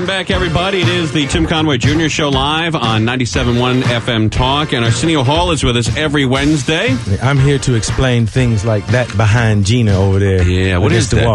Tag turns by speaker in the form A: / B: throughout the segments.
A: Welcome back, everybody. It is the Tim Conway Jr. Show live on 97.1 FM Talk, and Arsenio Hall is with us every Wednesday.
B: I'm here to explain things like that behind Gina over there.
A: Yeah, what is
B: the
A: that?
B: wall.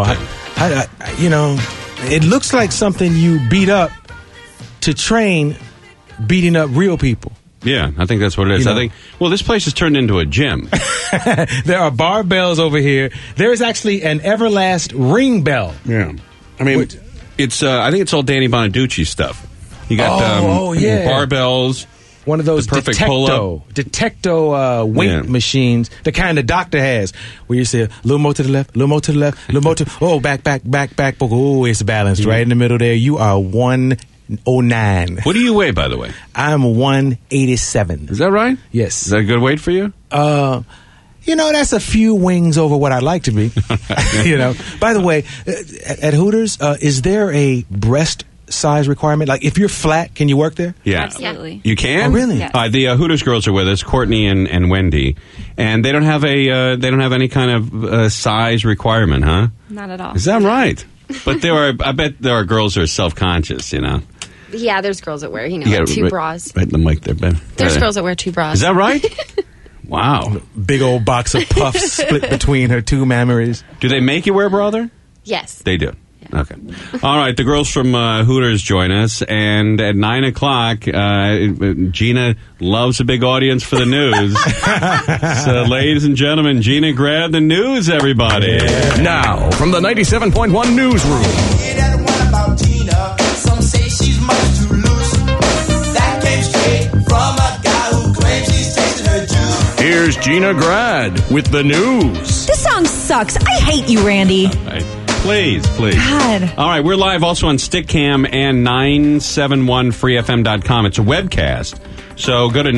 B: It looks like something you beat up to train beating up real people.
A: Yeah, I think that's what it is. I think, this place has turned into a gym.
B: There are barbells over here. There is actually an Everlast ring bell.
A: Yeah. I mean, it's I think it's all Danny Bonaducci stuff. You got barbells.
B: One of those Detecto weight machines, the kind the doctor has, where you say a little more to the left, a little more to the left, a little more to, back. Oh, it's balanced right in the middle there. You are 109.
A: What do you weigh, by the way?
B: I'm 187.
A: Is that right?
B: Yes.
A: Is that a good weight for you?
B: That's a few wings over what I'd like to be. By the way, at Hooters, is there a breast size requirement? Like, if you're flat, can you work there?
A: Yeah.
C: Absolutely.
A: You can?
B: Oh, really?
C: Yes.
A: The Hooters girls are with us, Courtney and Wendy, and they don't have any kind of size requirement, huh?
C: Not at all.
A: Is that right? But I bet there are girls who are self-conscious,
C: Yeah, there's girls that wear,
A: You gotta
C: two bras.
A: Right in the mic there, Ben.
C: There's girls that wear two bras.
A: Is that right? Wow.
B: Big old box of puffs split between her two mammaries.
A: Do they make you wear a bra there?
C: Yes.
A: They do. Yeah. Okay. All right. The girls from Hooters join us, and at 9 o'clock, Gina loves a big audience for the news. So, ladies and gentlemen, Gina, grab the news, everybody.
D: Yeah. Now, from the 97.1 newsroom.
E: About Gina, some say she's much too loose. That came straight from a guy who claims he's tasted her juice.
D: Here's Gina Grad with the news.
F: This song sucks. I hate you, Randy.
A: All right. Please.
F: God.
A: All right, we're live also on Stickcam and 971freefm.com. It's a webcast. So go to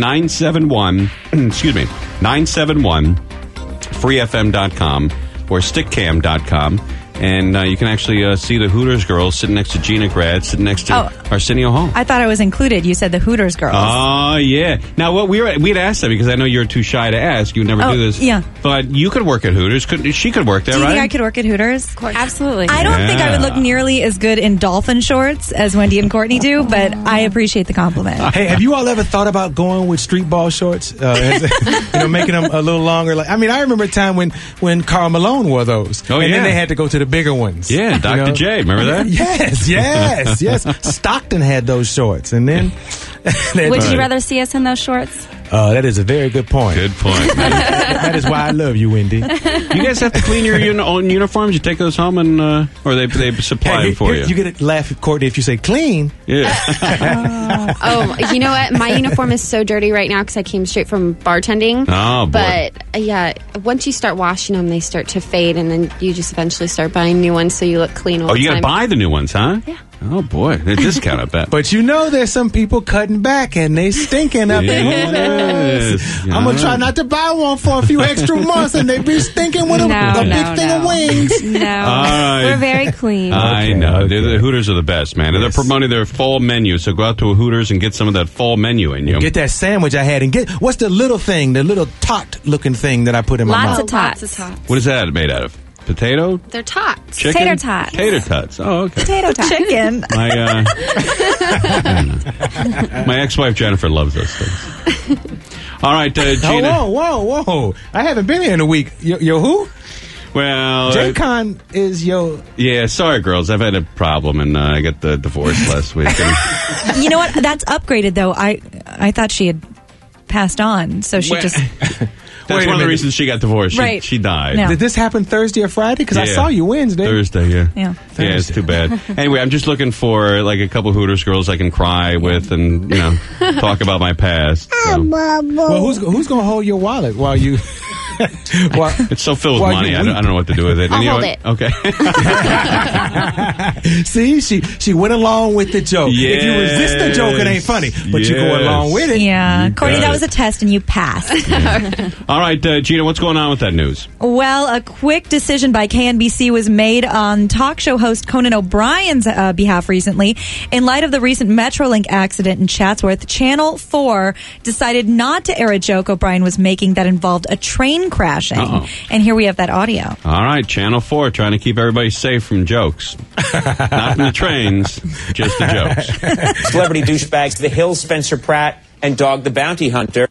A: 971freefm.com or stickcam.com. And you can actually see the Hooters girls sitting next to Gina Grad, sitting next to Arsenio Hall.
F: I thought I was included. You said the Hooters girls.
A: Oh, yeah. Now, what we'd asked that because I know you're too shy to ask. You would never do this.
F: Yeah.
A: But you could work at Hooters. She could work there,
F: Do you
A: right?
F: think I could work at Hooters?
C: Of course. Absolutely.
F: I don't think I would look nearly as good in dolphin shorts as Wendy and Courtney do, but I appreciate the compliment.
B: Hey, have you all ever thought about going with street ball shorts? Making them a little longer? I remember a time when Karl Malone wore those.
A: Oh,
B: and then they had to go to the bigger ones.
A: Yeah, Dr. J. Remember that?
B: Yes. Stockton had those shorts. And then...
C: Would you rather see us in those shorts?
B: That is a very good point.
A: Good point.
B: That is why I love you, Wendy.
A: You guys have to clean your own uniforms? You take those home and or they supply them for you?
B: You get a laugh at Courtney if you say clean.
A: Yeah.
C: You know what? My uniform is so dirty right now because I came straight from bartending.
A: Oh, boy.
C: But, once you start washing them, they start to fade, and then you just eventually start buying new ones so you look clean all the time.
A: Oh, you got to buy the new ones, huh?
C: Yeah.
A: Oh, boy. They discount, I bet.
B: But there's some people cutting back and they stinking up in Hooters. I'm going to try not to buy one for a few extra months and they be stinking with a big thing of wings.
C: No. We're very clean.
A: I know. The Hooters are the best, man. And they're promoting their fall menu, so go out to a Hooters and get some of that fall menu in you.
B: Get that sandwich I had and what's the little tot-looking thing that I put in my mouth?
C: Lots of tots.
A: What is that made out of? Potato?
C: They're tots.
A: Chicken?
F: Tater tots.
A: Tater tots. Oh, okay.
F: Potato tots. Chicken.
A: My ex-wife Jennifer loves those things. All right, Gina.
B: Whoa. I haven't been here in a week. Yo who?
A: Well,
B: J-Con is yo...
A: Yeah, sorry, girls. I've had a problem, and I got the divorce last week.
F: You know what? That's upgraded, though. I thought she had passed on, so she just...
A: That's one of the reasons she got divorced.
F: Right.
A: She died.
F: No.
B: Did this happen Thursday or Friday? Because I saw you Wednesday.
A: Thursday, yeah.
F: Yeah.
A: Yeah, it's too bad. Anyway, I'm just looking for a couple Hooters girls I can cry with and, talk about my past. So.
B: Well, who's going to hold your wallet while you...
A: It's so filled with money. I don't know what to do with it.
C: I'll hold it.
A: Okay.
B: See, she went along with the joke.
A: Yes.
B: If you resist the joke, it ain't funny. But you go along with it.
F: Yeah. Courtney, that was a test and you passed.
A: All right, Gina, what's going on with that news?
F: Well, a quick decision by KNBC was made on talk show host Conan O'Brien's behalf recently. In light of the recent Metrolink accident in Chatsworth, Channel 4 decided not to air a joke O'Brien was making that involved a train train crashing.
A: Uh-oh.
F: And here we have that audio.
A: All right, Channel 4 trying to keep everybody safe from jokes. Not from the trains, just the jokes.
G: Celebrity douchebags, The Hills, Spencer Pratt, and Dog the Bounty Hunter.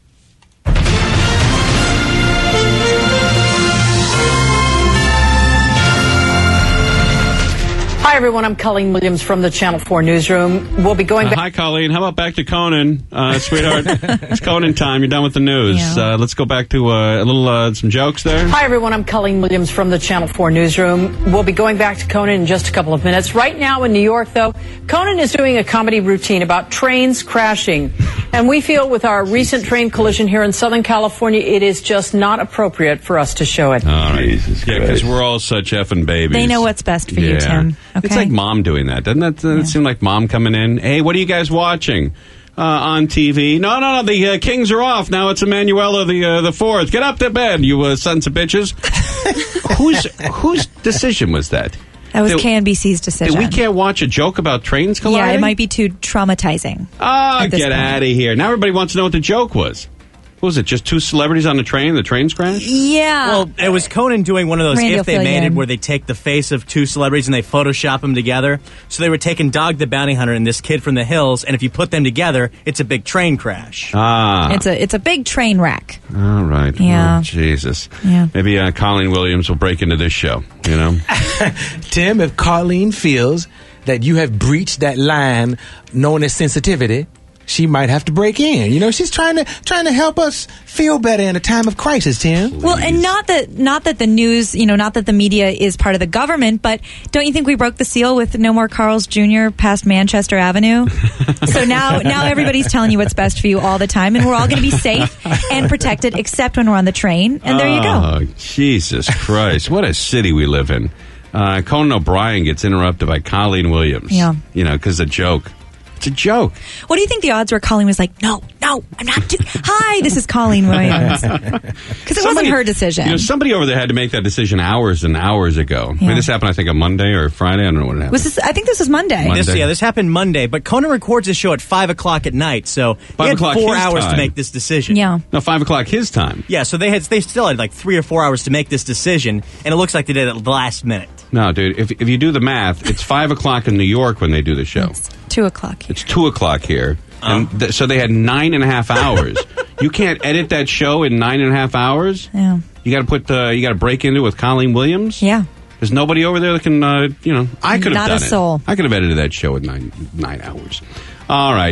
H: Hi, everyone. I'm Colleen Williams from the Channel 4 newsroom. We'll be going back.
A: Hi, Colleen. How about back to Conan, sweetheart? It's Conan time. You're done with the news.
F: Yeah.
A: Let's go back to a little some jokes there.
H: Hi, everyone. I'm Colleen Williams from the Channel 4 newsroom. We'll be going back to Conan in just a couple of minutes. Right now in New York, though, Conan is doing a comedy routine about trains crashing. And we feel with our recent train collision here in Southern California, it is just not appropriate for us to show it.
A: All right. Yeah, because we're all such effing babies.
F: They know what's best for you, Tim. Okay?
A: It's like mom doing that. Doesn't that seem like mom coming in? Hey, what are you guys watching on TV? No, the Kings are off. Now it's Emanuela the Fourth. Get up to bed, you sons of bitches. Whose decision was that?
F: That was KNBC's decision.
A: We can't watch a joke about trains colliding?
F: Yeah, it might be too traumatizing.
A: Get out of here. Now everybody wants to know what the joke was. What was it, just two celebrities on the train? The trains crashed?
F: Yeah.
I: Well, it was Conan doing one of those
F: Randy
I: If They
F: will fill
I: Made
F: you
I: It,
F: in.
I: where they take the face of two celebrities and they Photoshop them together. So they were taking Dog the Bounty Hunter and this kid from the Hills, and if you put them together, it's a big train crash.
F: It's a big train wreck.
A: All right.
F: Yeah.
A: Oh, Jesus.
F: Yeah.
A: Maybe Colleen Williams will break into this show, you know?
B: Tim, if Colleen feels that you have breached that line known as sensitivity, she might have to break in. You know, she's trying to help us feel better in a time of crisis, Tim.
F: Well, and not that the news, not that the media is part of the government, but don't you think we broke the seal with no more Carl's Jr. past Manchester Avenue? So now everybody's telling you what's best for you all the time, and we're all going to be safe and protected, except when we're on the train. And there you go.
A: Oh, Jesus Christ. What a city we live in. Conan O'Brien gets interrupted by Colleen Williams.
F: Yeah.
A: Because a joke. It's a joke.
F: What do you think the odds were? Colleen was like, no, I'm not doing. Hi, this is Colleen Williams. Because it wasn't her decision.
A: Somebody over there had to make that decision hours and hours ago.
F: Yeah.
A: I mean, this happened, I think, on Monday or Friday. I don't know when it happened.
F: I think this was Monday.
I: This happened Monday, but Conan records his show at 5 o'clock at night, so he had 4 hours to make this decision.
F: Yeah.
A: No, 5 o'clock his time.
I: Yeah, so they still had like 3 or 4 hours to make this decision, and it looks like they did it at the last minute.
A: No, dude, if you do the math, it's 5 o'clock in New York when they do the show.
F: It's 2 o'clock.
A: It's 2 o'clock here. And so they had 9.5 hours. You can't edit that show in 9.5 hours?
F: Yeah.
A: You got to break into it with Colleen Williams?
F: Yeah.
A: There's nobody over there that can, I could have
F: Not
A: done
F: a
A: it.
F: soul.
A: I could have edited that show in 9 hours. All right.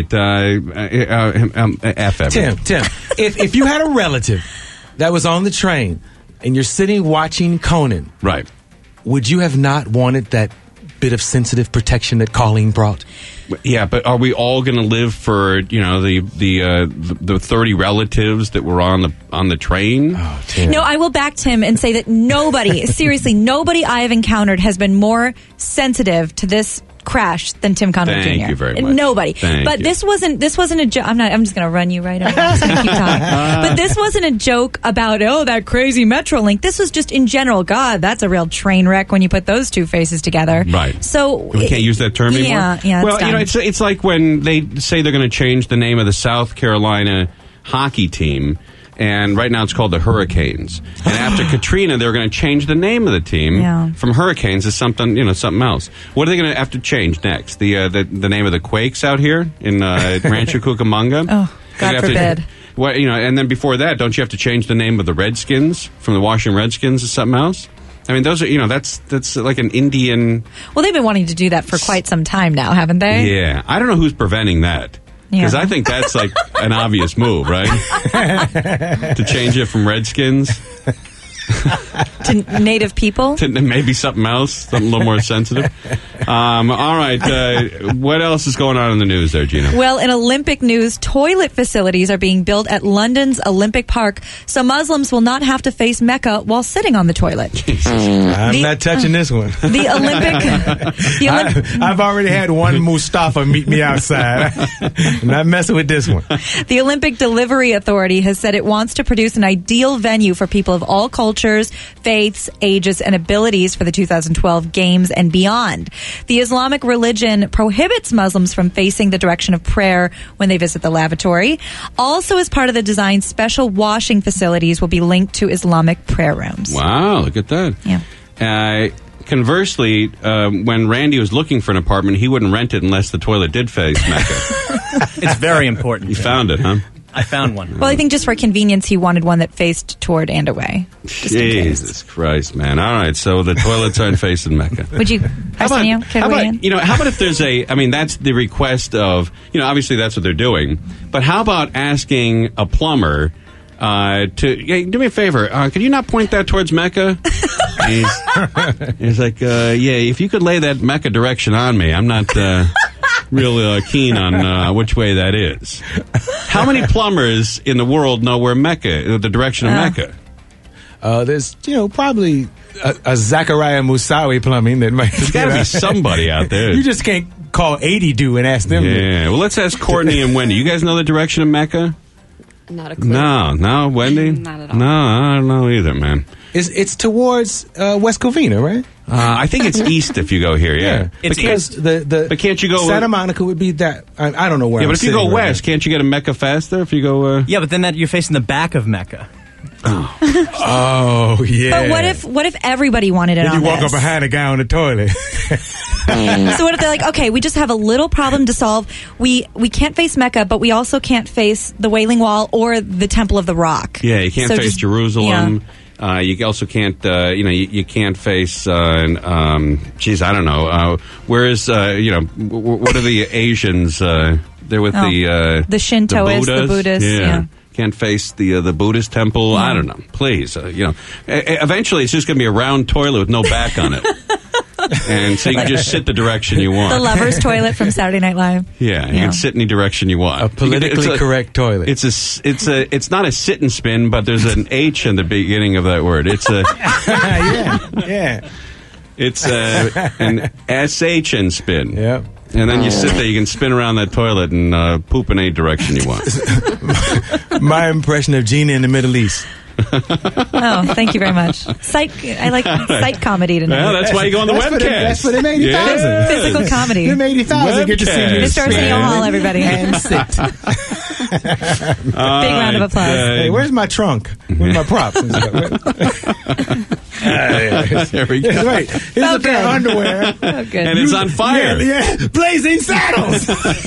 A: F everything.
B: Tim, if you had a relative that was on the train and you're sitting watching Conan,
A: right?
B: Would you have not wanted that bit of sensitive protection that Colleen brought?
A: Yeah, but are we all going to live for the 30 relatives that were on the train?
B: Oh, Tim.
F: No, I will back Tim and say that nobody, seriously, nobody I have encountered has been more sensitive to this crash than Tim Conrad Jr.
A: Thank you very much.
F: Nobody.
A: Thank you.
F: This wasn't a joke. I'm just going to run you right over. I'm just going to keep talking. But this wasn't a joke about that crazy Metrolink. This was just in general. God, that's a real train wreck when you put those two faces together.
A: Right.
F: So
A: we can't use that term anymore.
F: Yeah.
A: Well, it's like when they say they're going to change the name of the South Carolina hockey team. And right now it's called the Hurricanes. And after Katrina, they're going to change the name of the team from Hurricanes to something else. What are they going to have to change next? The name of the Quakes out here in Rancho Cucamonga?
F: Oh, God forbid.
A: And then before that, don't you have to change the name of the Redskins from the Washington Redskins to something else? I mean, those are, that's like an Indian...
F: Well, they've been wanting to do that for quite some time now, haven't they?
A: Yeah. I don't know who's preventing that. Because I think that's like an obvious move, right? To change it from Redskins
F: to Native people?
A: To maybe something else, something a little more sensitive. All right. What else is going on in the news there, Gina?
F: Well, in Olympic news, toilet facilities are being built at London's Olympic Park so Muslims will not have to face Mecca while sitting on the toilet.
B: I'm not touching this one.
F: The Olympic...
B: I've already had one Mustafa meet me outside. I'm not messing with this one.
F: The Olympic Delivery Authority has said it wants to produce an ideal venue for people of all cultures, faiths, ages, and abilities for the 2012 Games and beyond. The Islamic religion prohibits Muslims from facing the direction of prayer when they visit the lavatory. Also, as part of the design, special washing facilities will be linked to Islamic prayer rooms.
A: Wow, look at that.
F: Yeah.
A: Conversely, when Randy was looking for an apartment, he wouldn't rent it unless the toilet did face Mecca.
I: It's very important.
A: You found it, huh?
I: I found one.
F: Well, I think just for convenience, he wanted one that faced toward and away.
A: Jesus Christ, man. All right, so the toilets aren't facing Mecca.
F: Would you, Arsenio,
A: how about if there's that's the request of, obviously that's what they're doing, but how about asking a plumber hey, do me a favor, could you not point that towards Mecca? He's like, if you could lay that Mecca direction on me, I'm not real keen on which way that is. How many plumbers in the world know where Mecca, the direction of Mecca?
B: There's, probably a Zachariah Musawi plumbing that might.
A: There's got to be somebody out there.
B: You just can't call 80-do and ask them.
A: Yeah, well, let's ask Courtney and Wendy. You guys know the direction of Mecca?
C: Not a clue.
A: No, Wendy?
C: Not at all.
A: No, I don't know either, man.
B: It's towards West Covina, right?
A: I think it's east if you go here, yeah.
B: It's because
A: but can't you go...
B: Santa Monica would be that... I don't know where
A: Yeah,
B: I'm
A: but if you go
B: sitting right
A: west,
B: now.
A: can't you get to Mecca faster if you go...
I: Yeah, but then you're facing the back of Mecca.
B: Oh, yeah.
F: But what if everybody wanted it
B: Then
F: on
B: you walk
F: this?
B: up behind a guy on the toilet.
F: So what if they're like, okay, we just have a little problem to solve. We can't face Mecca, but we also can't face the Wailing Wall or the Temple of the Rock.
A: Yeah, you can't
F: So
A: face
F: just-
A: Jerusalem. You also can't, you can't face, geez, I don't know. Where is, what are the Asians? They're with
F: the Shintoists, the
A: Buddhas.
F: Buddhists, yeah.
A: Can't face the Buddhist temple. I don't know. Please, eventually it's just going to be a round toilet with no back on it. And so you can just sit the direction you want.
F: The lover's toilet from Saturday Night Live.
A: Yeah, you can sit any direction you want.
B: A politically correct toilet.
A: It's not a sit and spin, but there's an H in the beginning of that word. It's a
B: yeah.
A: It's an SH and spin.
B: Yep.
A: And then you sit there, you can spin around that toilet and poop in any direction you want.
B: My impression of Gina in the Middle East.
F: Oh, thank you very much. I like sight comedy tonight.
A: Well, that's why you go on the webcast.
B: That's for them 80,000.
A: Yeah.
F: Physical comedy.
B: Them 80,000 get to see you.
F: Mr. Arsenio Hall, everybody.
B: And sit.
F: Big round of applause.
B: Hey, where's my trunk? Where's my props?
A: There we go.
B: Right. Here's a pair of underwear.
F: Oh, good.
A: And it's on fire.
B: Yeah, blazing saddles.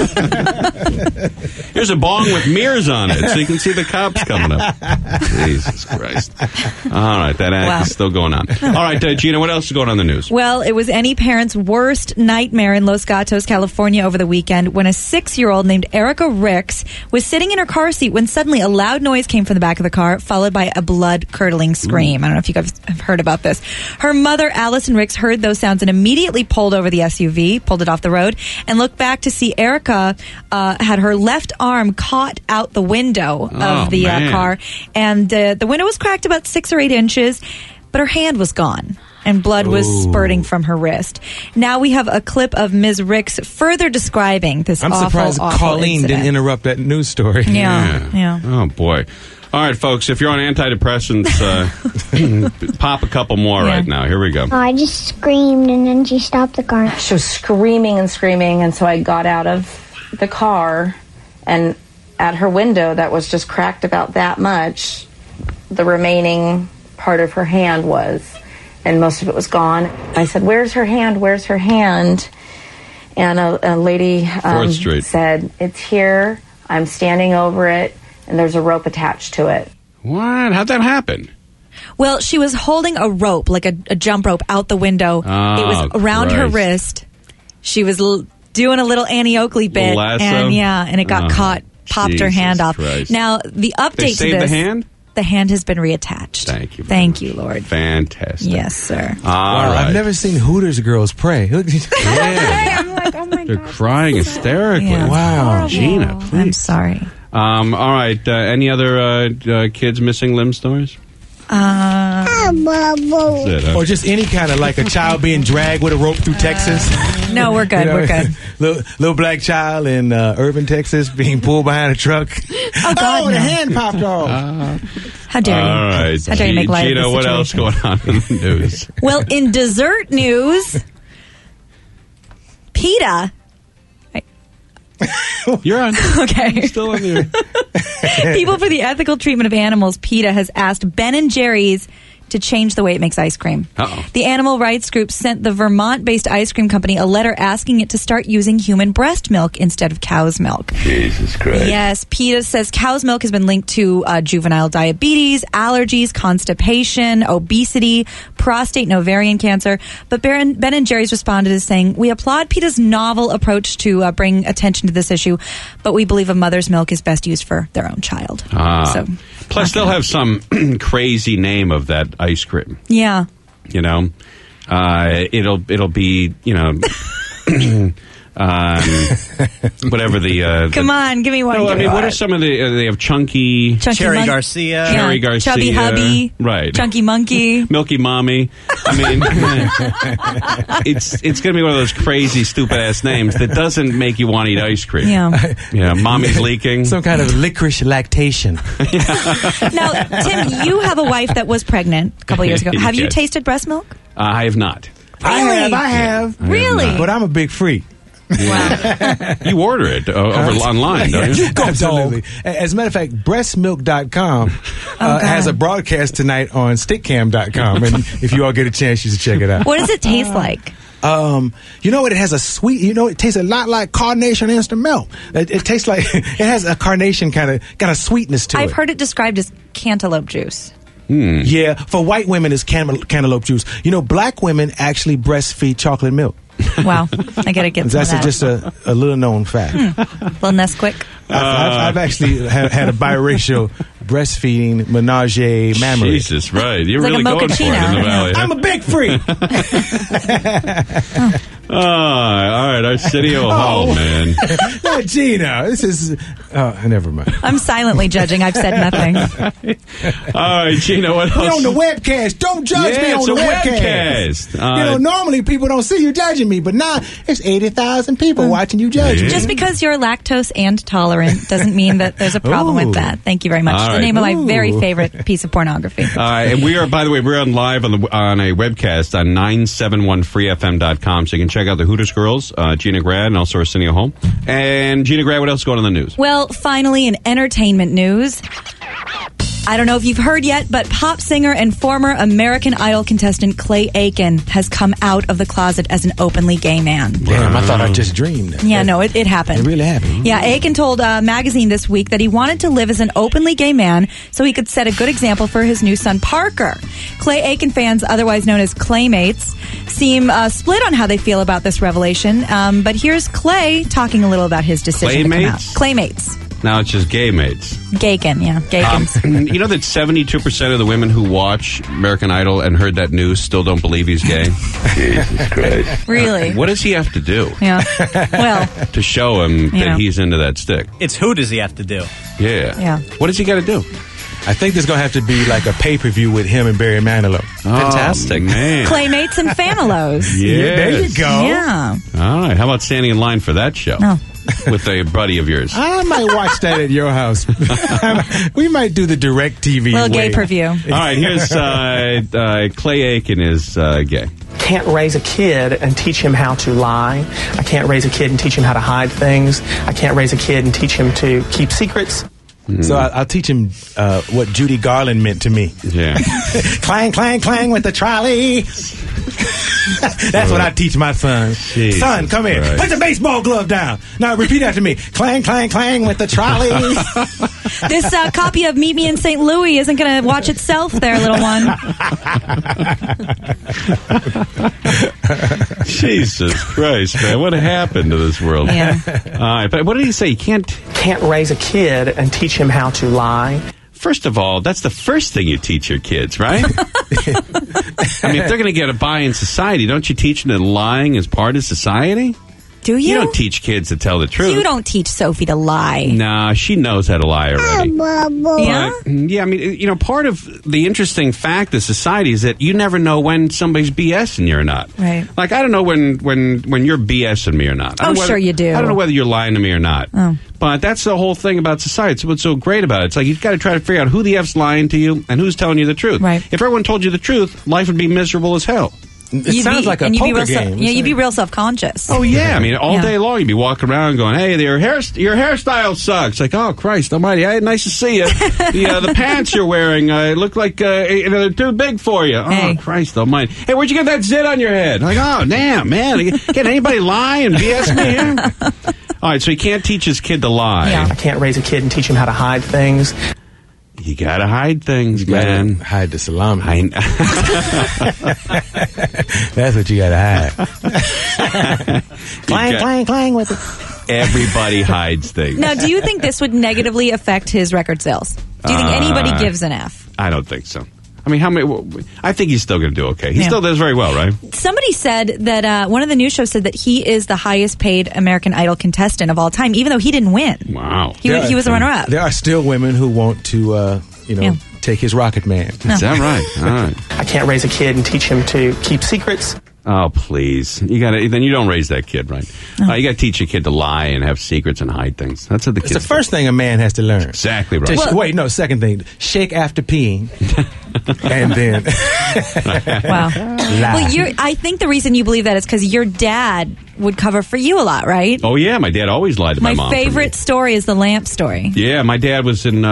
A: Here's a bong with mirrors on it, so you can see the cops coming up. Jesus Christ. All right, that act is still going on. All right, Gina, what else is going on in the news?
F: Well, it was any parent's worst nightmare in Los Gatos, California over the weekend when a 6-year-old named Erica Ricks was sitting in her car seat when suddenly a loud noise came from the back of the car, followed by a blood-curdling scream. I don't know if you guys have heard about this. Her mother, Allison Ricks, heard those sounds and immediately pulled over the SUV, pulled it off the road, and looked back to see Erica had her left arm caught out the window of the car, and the window was cracked about 6 or 8 inches, but her hand was gone. And blood was spurting from her wrist. Now we have a clip of Ms. Ricks further describing this
B: I'm
F: awful,
B: surprised
F: awful
B: Colleen
F: incident.
B: didn't interrupt that news story.
F: Yeah.
A: Oh, boy. All right, folks, if you're on antidepressants, pop a couple more right now. Here we go.
J: I just screamed, and then she stopped the car.
K: She was screaming and screaming, and so I got out of the car, and at her window that was just cracked about that much, the remaining part of her hand was, and most of it was gone. I said, "Where's her hand? Where's her hand?" And a lady said, "It's here. I'm standing over it, and there's a rope attached to it."
A: What? How'd that happen?
F: Well, she was holding a rope, like a jump rope, out the window.
A: Oh,
F: it was around her wrist. She was doing a little Annie Oakley bit,
A: lasso?
F: and it got caught, popped her hand off.
A: Christ.
F: Now, the update
A: They
F: to
A: saved
F: this...
A: the hand?
F: The hand has been reattached.
A: Thank you.
F: Thank you, Lord.
A: Fantastic.
F: Yes, sir.
A: All right.
B: I've never seen Hooters girls pray.
F: I'm like, oh my
A: They're crying hysterically.
F: Yeah, it's
A: Wow.
F: horrible.
A: Gina, please.
F: I'm sorry.
A: All right. Any other kids missing limb stories? That's it, huh?
B: Or just any kind of like a child being dragged with a rope through Texas.
F: No, we're good. We're good.
B: Little black child in Irving, Texas, being pulled behind a truck.
F: Oh, God,
B: the
F: no.
B: hand popped off.
F: How dare you?
A: All right.
F: How dare you make light of
A: Gina,
F: this
A: what else
F: situation?
A: going on in the news?
F: Well, in dessert news, PETA.
A: You're on.
F: Okay.
A: Still on there.
F: People for the Ethical Treatment of Animals, PETA, has asked Ben & Jerry's to change the way it makes ice cream.
A: Uh-oh.
F: The animal rights group sent the Vermont-based ice cream company a letter asking it to start using human breast milk instead of cow's milk.
L: Jesus Christ.
F: Yes, PETA says cow's milk has been linked to juvenile diabetes, allergies, constipation, obesity, prostate and ovarian cancer. But Ben & Jerry's responded as saying, we applaud PETA's novel approach to bring attention to this issue, but we believe a mother's milk is best used for their own child. So,
A: plus, they'll have some crazy name of that ice cream.
F: Yeah.
A: You know, it'll be, you know, whatever the.
F: Come on, give me one.
A: No, I mean, what are some of the? They have Chunky
I: Cherry Garcia,
A: Cherry Garcia,
F: Chubby Hubby,
A: right?
F: Chunky Monkey,
A: Milky Mommy. I mean, it's going to be one of those crazy, stupid ass names that doesn't make you want to eat ice cream.
F: Yeah,
A: yeah. Mommy's leaking.
B: Some kind of licorice lactation.
F: Now, Tim, you have a wife that was pregnant a couple years ago. Have you
A: Yes.
F: tasted breast milk?
A: I have not.
F: Really?
B: I have.
F: Really?
B: But I'm a big freak.
F: Wow.
A: You order it over online, don't you?
B: Absolutely. As a matter of fact, breastmilk.com has a broadcast tonight on stickcam.com. And if you all get a chance, you should check it out.
F: What does it taste like?
B: You know what? It has a sweet, it tastes a lot like Carnation Instant Milk. It tastes like, it has a carnation kind of sweetness to it.
F: I've heard it described as cantaloupe juice.
B: Yeah, for white women, it's cantaloupe juice. You know, black women actually breastfeed chocolate milk.
F: Wow, I gotta get some
B: That's
F: of that.
B: just a little known fact.
F: Little Nesquik.
B: I've actually had a biracial breastfeeding menage a mammary.
A: Jesus, right? You're
F: It's like
A: really
F: a
A: going for it in
F: mochaccino.
A: the valley.
B: I'm a big freak.
A: All right, Arsenio Hall, man.
B: Not Gina. This is. Never mind.
F: I'm silently judging. I've said nothing.
A: All right, Gina, what
B: We're
A: else?
B: on the webcast. Don't judge me on
A: it's
B: the
A: a
B: webcast.
A: webcast.
B: Normally people don't see you judging me, but now it's 80,000 people watching you judge me.
F: Just because you're lactose and tolerant doesn't mean that there's a problem
B: Ooh.
F: with that. Thank you very much.
A: All
F: The
A: right.
F: name of my
B: Ooh.
F: very favorite piece of pornography.
A: And we are, by the way, we're on live on a webcast on 971freefm.com, so you can check out the Hooters Girls, Gina Grad, and also Arsenio Hall. And Gina Grad, what else is going on in the news?
F: Well, finally, in entertainment news. I don't know if you've heard yet, but pop singer and former American Idol contestant Clay Aiken has come out of the closet as an openly gay man.
B: Damn, I thought I just dreamed.
F: Yeah, no, it happened.
B: It really happened.
F: Yeah, Aiken told a magazine this week that he wanted to live as an openly gay man so he could set a good example for his new son, Parker. Clay Aiken fans, otherwise known as Claymates, seem split on how they feel about this revelation. But here's Clay talking a little about his decision to come out. Claymates?
A: Now it's just gay mates.
F: Gaykin, yeah. Gaykins.
A: You know that 72% of the women who watch American Idol and heard that news still don't believe he's gay?
L: Jesus Christ.
F: Really?
A: What does he have to do
F: Yeah. Well,
A: to show him that he's into that stick?
I: It's who does he have to do?
A: Yeah.
F: Yeah.
A: What does he got to do?
B: I think there's going to have to be like a pay-per-view with him and Barry Manilow.
A: Fantastic. Man.
F: Claymates and Fanilos.
A: Yes.
B: There you go.
F: Yeah.
A: All right. How about standing in line for that show?
F: No.
A: With a buddy of yours.
B: I might watch that at your house. We might do the direct TV.
F: Little
B: way.
F: gay per-view.
A: All right, here's Clay Aiken is gay.
M: Can't raise a kid and teach him how to lie. I can't raise a kid and teach him how to hide things. I can't raise a kid and teach him to keep secrets.
B: So I'll teach him what Judy Garland meant to me.
A: Yeah.
B: Clang, clang, clang with the trolley. That's what I teach my son.
A: Jesus
B: Son, come here.
A: Christ.
B: Put the baseball glove down. Now repeat after me. Clang, clang, clang with the trolley.
F: This copy of Meet Me in St. Louis isn't going to watch itself there, little one.
A: Jesus Christ, man. What happened to this world?
F: Yeah.
A: All right, but what did he say? You
M: Can't raise a kid and teach him how to lie.
A: First of all, that's the first thing you teach your kids, right? I mean, if they're going to get a buy in society, don't you teach them that lying is part of society?
F: Do you?
A: You don't teach kids to tell the truth.
F: You don't teach Sophie to lie.
A: Nah, she knows how to lie already.
F: Yeah?
A: Yeah, I mean, part of the interesting fact of society is that you never know when somebody's BSing you or not.
F: Right.
A: Like, I don't know when you're BSing me or not. I don't know
F: sure you do.
A: I don't know whether you're lying to me or not.
F: Oh.
A: But that's the whole thing about society. It's what's so great about it. It's like you've got to try to figure out who the F's lying to you and who's telling you the truth.
F: Right.
A: If everyone told you the truth, life would be miserable as hell.
B: It sounds like a poker game.
F: You'd be real self-conscious.
A: Oh, yeah. I mean, all day long, you'd be walking around going, hey, your hairstyle sucks. Like, oh, Christ almighty, nice to see you. The pants you're wearing look like they're too big for you. Oh, Christ almighty. Hey, where'd you get that zit on your head? Like, oh, damn, man. Can anybody lie and BS me here? All right, so he can't teach his kid to lie.
M: I can't raise a kid and teach him how to hide things.
A: You gotta hide things, man.
B: Hide the salami. That's what you gotta hide. Clang with it.
A: Everybody hides things.
F: Now, do you think this would negatively affect his record sales? Do you think anybody gives an F?
A: I don't think so. I mean, how many? I think he's still going to do okay. He still does very well, right?
F: Somebody said that one of the news shows said that he is the highest paid American Idol contestant of all time, even though he didn't win.
A: Wow.
F: He was a runner-up.
B: There are still women who want to, take his Rocket Man.
A: Is that right? All right.
M: I can't raise a kid and teach him to keep secrets.
A: Oh, please. Then you don't raise that kid, right?
F: Oh.
A: You got to teach your kid to lie and have secrets and hide things. That's what the kids
B: It's the first thing a man has to learn.
A: Exactly right.
B: Second thing. Shake after peeing. And then
F: wow.
B: lie.
F: Well, I think the reason you believe that is because your dad would cover for you a lot, right?
A: Oh, yeah. My dad always lied to my mom.
F: My favorite story is the lamp story.
A: Yeah, my dad was living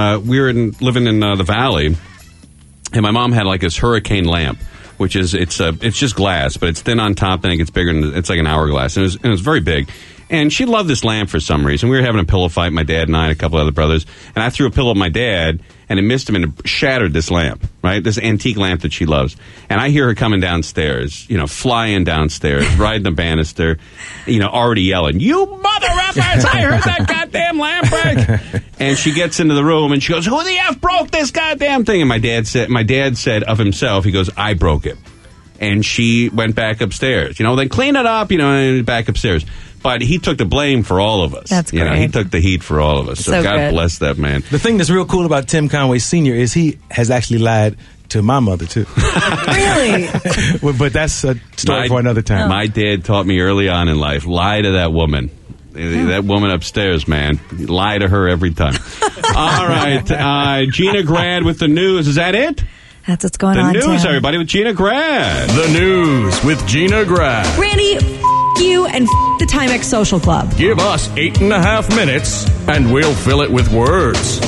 A: in the Valley, and my mom had like this hurricane lamp, which is it's just glass, but it's thin on top, then it gets bigger, and it's like an hourglass, and it was very big. And she loved this lamp for some reason. We were having a pillow fight, my dad and I and a couple other brothers, and I threw a pillow at my dad, and it missed him, and it shattered this lamp, right? This antique lamp that she loves. And I hear her coming downstairs, flying downstairs, riding the banister, already yelling, "You mother effers! I heard that goddamn lamp break!" And she gets into the room, and she goes, "Who the F broke this goddamn thing?" And my dad said of himself, he goes, "I broke it." And she went back upstairs, then clean it up, and back upstairs. But he took the blame for all of us.
F: That's great.
A: He took the heat for all of us. So God bless that man.
B: The thing that's real cool about Tim Conway Sr. is he has actually lied to my mother, too.
F: Really?
B: But that's a story for another time.
A: My dad taught me early on in life, lie to that woman. That woman upstairs, man. Lie to her every time. All right. Gina Grad with the news. Is that it?
F: That's what's going on,
A: The news,
F: Tim.
A: everybody, with Gina Grad.
D: The news with Gina Grad.
F: Randy, you and the Timex Social Club.
D: Give us 8.5 minutes, and we'll fill it with words.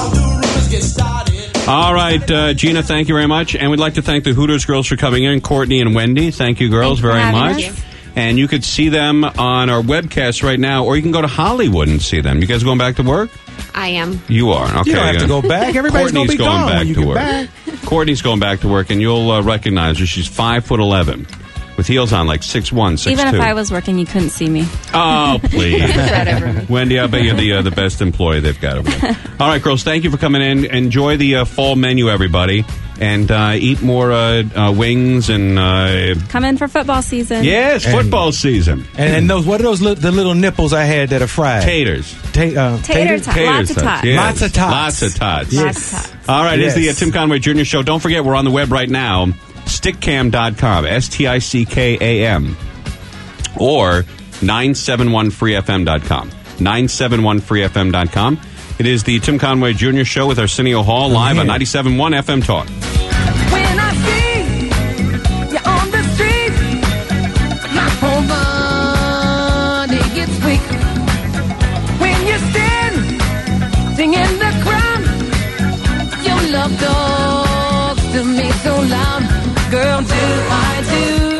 A: All right, Gina, thank you very much. And we'd like to thank the Hooters girls for coming in, Courtney and Wendy. Thank you, girls, very much. And you could see them on our webcast right now, or you can go to Hollywood and see them. You guys going back to work?
C: I am.
A: You are. Okay.
B: You don't have to go back. Everybody's going to be gone
A: back
B: when you
A: to
B: get
A: work.
B: back.
A: Courtney's going back to work, and you'll recognize her. She's 5'11", with heels on like 6'1", 6'2".
N: Even if I was working, you couldn't see me.
A: Oh, please.
N: Right over me.
A: Wendy, I bet you're the best employee they've got over there. All right, girls, thank you for coming in. Enjoy the fall menu, everybody. And eat more wings and...
N: Come in for football season.
A: Yes, football season.
B: And those, what are those the little nipples I had that are fried?
A: Taters.
N: Tater tots. Lots of tots.
A: Yes.
B: Lots of tots.
A: Lots of tots.
N: Yes. Lots of tots.
A: All right,
B: Yes.
A: it's the Tim Conway Jr. Show. Don't forget, we're on the web right now. Stickcam.com. STICKAM. Or 971freefm.com. 971freefm.com. It is the Tim Conway Jr. Show with Arsenio Hall live on 97.1 FM Talk.
E: When I see you on the street, my whole body gets weak. When you stand singing the crowd, your love talks to me so loud. Girl, do I do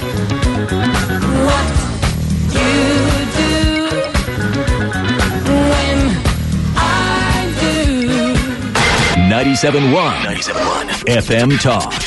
E: what you do when I do?
O: 97.1 FM Talk.